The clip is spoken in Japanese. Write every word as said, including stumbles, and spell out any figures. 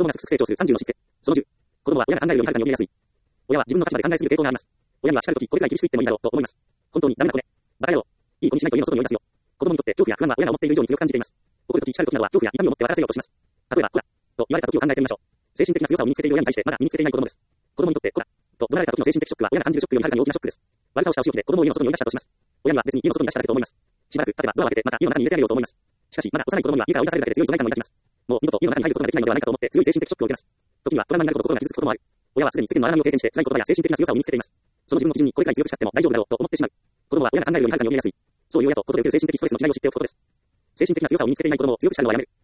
供がすくすく成長するさんじゅうのしつけ。そのじゅう。子供は親が考えるよりはるかに読みやすい。親は自分の立場で考えすぎる傾向があります。親には叱るときこれくらい厳しく言ってもいいだろうと思います。本当にダメな子ね。バカ野郎。いい子にしないと家の外に追い出すよ。子供にとって恐怖や不安は親が思っている以上に強く感じています。怒るとき叱るときなどは恐怖や痛みを持って笑わせようとします。例えば、こら、と言われたときを考えてみましょう。精神的な強さを身につけている親に対してまだ身につけていない子供です。子供にとって、こら、と怒られたときの精神的ショックは親が感じるショックよりはるかに大きなショックです。悪さをしたお仕置きで子供を家の外に追い出したとします。親には別に家の外に出しただけと思います。しばらく経てばドアを開けてまた家の中に入れてあげようと思います。しかし、まだ幼い子供には家から追い出されるだけで強い疎外感を抱きます。もう二度と家の中に入ることができないのではないかと思って強い精神的ショックを受けます。時にはトラウマになるほど心が傷つくこともある。親はすでに世間の荒波を経験して辛い言葉や精神的な強さを身につけています。その自分の基準にこれくらい強く叱っても大丈夫だろうと思ってしまう。子供は親が考えるよりはるかに読みやすい。そういう親と子とで受ける精神的ストレスの違いを知っておくことです。精神的な強さを身につけていない子供を強く叱るのはやめる。